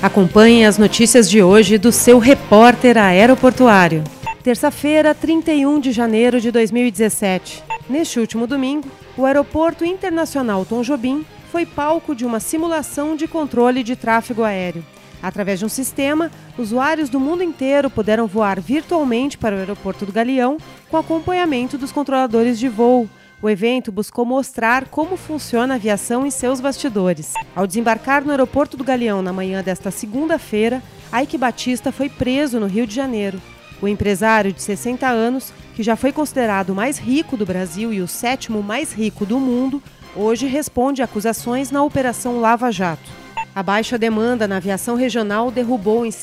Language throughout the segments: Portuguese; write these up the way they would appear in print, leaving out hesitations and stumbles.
Acompanhe as notícias de hoje do seu repórter aeroportuário. Terça-feira, 31 de janeiro de 2017. Neste último domingo, o Aeroporto Internacional Tom Jobim foi palco de uma simulação de controle de tráfego aéreo. Através de um sistema, usuários do mundo inteiro puderam voar virtualmente para o Aeroporto do Galeão com acompanhamento dos controladores de voo. O evento buscou mostrar como funciona a aviação em seus bastidores. Ao desembarcar no Aeroporto do Galeão na manhã desta segunda-feira, Ike Batista foi preso no Rio de Janeiro. O empresário de 60 anos, que já foi considerado o mais rico do Brasil e o 7º mais rico do mundo, hoje responde a acusações na Operação Lava Jato. A baixa demanda na aviação regional derrubou em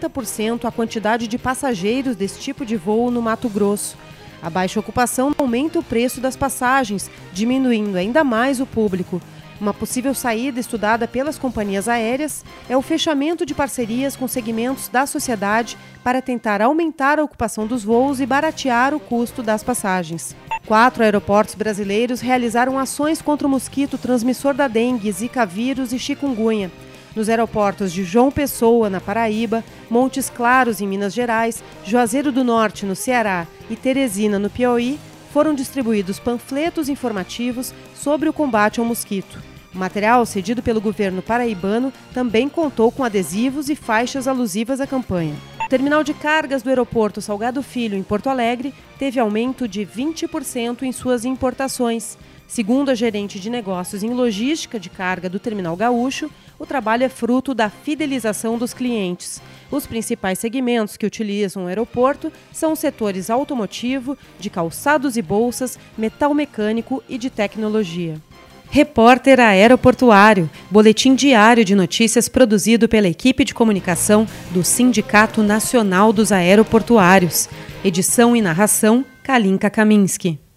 70% a quantidade de passageiros desse tipo de voo no Mato Grosso. A baixa ocupação aumenta o preço das passagens, diminuindo ainda mais o público. Uma possível saída estudada pelas companhias aéreas é o fechamento de parcerias com segmentos da sociedade para tentar aumentar a ocupação dos voos e baratear o custo das passagens. 4 aeroportos brasileiros realizaram ações contra o mosquito transmissor da dengue, zika vírus e chikungunya. Nos aeroportos de João Pessoa, na Paraíba, Montes Claros, em Minas Gerais, Juazeiro do Norte, no Ceará e Teresina, no Piauí, foram distribuídos panfletos informativos sobre o combate ao mosquito. O material, cedido pelo governo paraibano, também contou com adesivos e faixas alusivas à campanha. O terminal de cargas do aeroporto Salgado Filho, em Porto Alegre, teve aumento de 20% em suas importações. Segundo a gerente de negócios em logística de carga do Terminal Gaúcho, o trabalho é fruto da fidelização dos clientes. Os principais segmentos que utilizam o aeroporto são os setores automotivo, de calçados e bolsas, metal mecânico e de tecnologia. Repórter Aeroportuário, boletim diário de notícias produzido pela equipe de comunicação do Sindicato Nacional dos Aeroportuários. Edição e narração, Kalinka Kaminski.